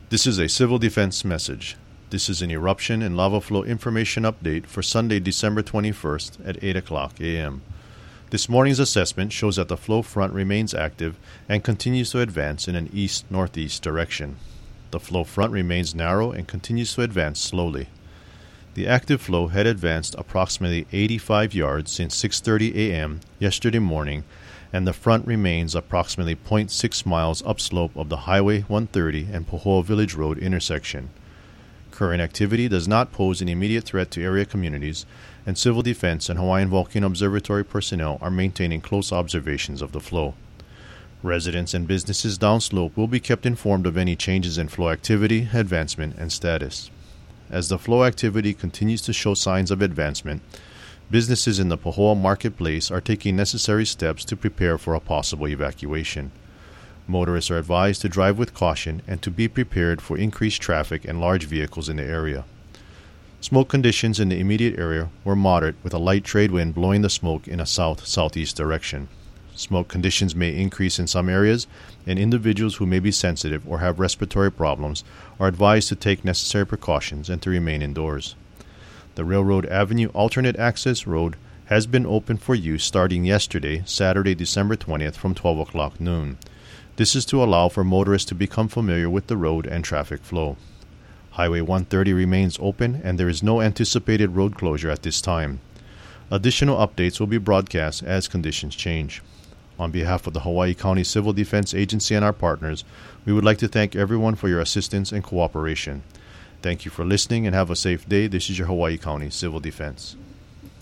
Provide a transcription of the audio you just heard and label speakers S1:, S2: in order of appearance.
S1: This is a Civil Defense message. This is an eruption and lava flow information update for Sunday, December 21st at 8 o'clock a.m. This morning's assessment shows that the flow front remains active and continues to advance in an east-northeast direction. The flow front remains narrow and continues to advance slowly. The active flow had advanced approximately 85 yards since 6:30 a.m. yesterday morning, and the front remains approximately 0.6 miles upslope of the Highway 130 and Pahoa Village Road intersection. Current activity does not pose an immediate threat to area communities, and Civil Defense and Hawaiian Volcano Observatory personnel are maintaining close observations of the flow. Residents and businesses downslope will be kept informed of any changes in flow activity, advancement, and status. As the flow activity continues to show signs of advancement, businesses in the Pahoa Marketplace are taking necessary steps to prepare for a possible evacuation. Motorists are advised to drive with caution and to be prepared for increased traffic and large vehicles in the area. Smoke conditions in the immediate area were moderate, with a light trade wind blowing the smoke in a south-southeast direction. Smoke conditions may increase in some areas, and individuals who may be sensitive or have respiratory problems are advised to take necessary precautions and to remain indoors. The Railroad Avenue alternate access road has been open for use starting yesterday, Saturday, December 20th, from 12 o'clock noon. This is to allow for motorists to become familiar with the road and traffic flow. Highway 130 remains open, and there is no anticipated road closure at this time. Additional updates will be broadcast as conditions change. On behalf of the Hawaii County Civil Defense Agency and our partners, we would like to thank everyone for your assistance and cooperation. Thank you for listening and have a safe day. This is your Hawaii County Civil Defense.